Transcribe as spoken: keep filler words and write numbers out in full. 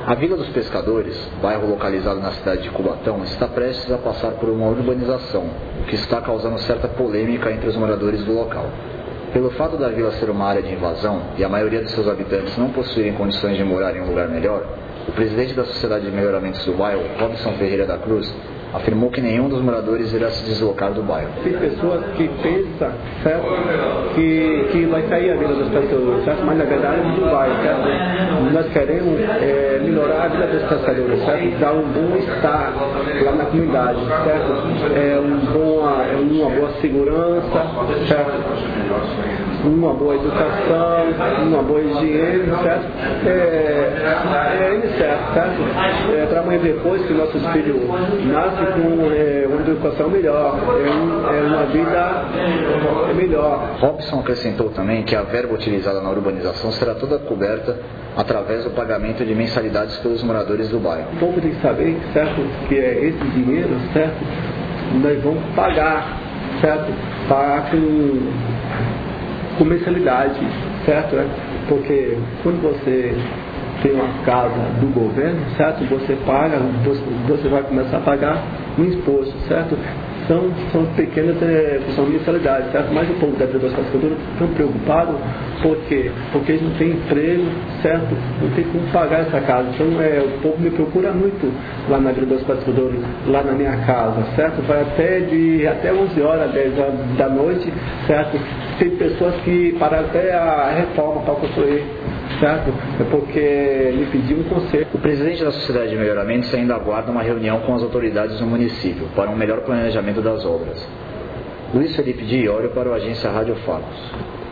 A Vila dos Pescadores, bairro localizado na cidade de Cubatão, está prestes a passar por uma urbanização, o que está causando certa polêmica entre os moradores do local. Pelo fato da vila ser uma área de invasão e a maioria dos seus habitantes não possuírem condições de morar em um lugar melhor, o presidente da Sociedade de Melhoramentos do bairro, Robson Ferreira da Cruz, afirmou que nenhum dos moradores irá se deslocar do bairro. Tem pessoas que pensam, certo, que, que vai sair a Vila dos Pescadores, certo? Mas na verdade não vai, certo? Nós queremos é, melhorar a Vila dos Pescadores, certo? Dar um bom estar lá na comunidade, certo? É, um bom, é uma boa segurança, certo? Uma boa educação, uma boa higiene, certo? É, é certo, certo? É, para amanhã depois que nossos filhos nascem com é, uma educação melhor, é, um, é uma vida melhor. Robson acrescentou também que a verba utilizada na urbanização será toda coberta através do pagamento de mensalidades pelos moradores do bairro. O povo tem que saber, certo, que é esse dinheiro, certo, nós vamos pagar, certo, pagar com, com mensalidade, certo, né? Porque quando você tem uma casa do governo, certo? Você paga, você vai começar a pagar um imposto, certo? São, são pequenas, é, são mensalidades, certo? Mas o povo da Vila dos Pescadores estão preocupados porque, porque eles não têm emprego, certo? Não tem como pagar essa casa. Então é, o povo me procura muito lá na Vila dos Pescadores, lá na minha casa, certo? Vai até de até onze horas, dez horas da noite, certo? Tem pessoas que param até a reforma para construir, certo? É porque ele pediu um conselho. O presidente da Sociedade de Melhoramentos ainda aguarda uma reunião com as autoridades do município para um melhor planejamento das obras. Luiz Felipe de Iorio para o Agência Rádio Fatos.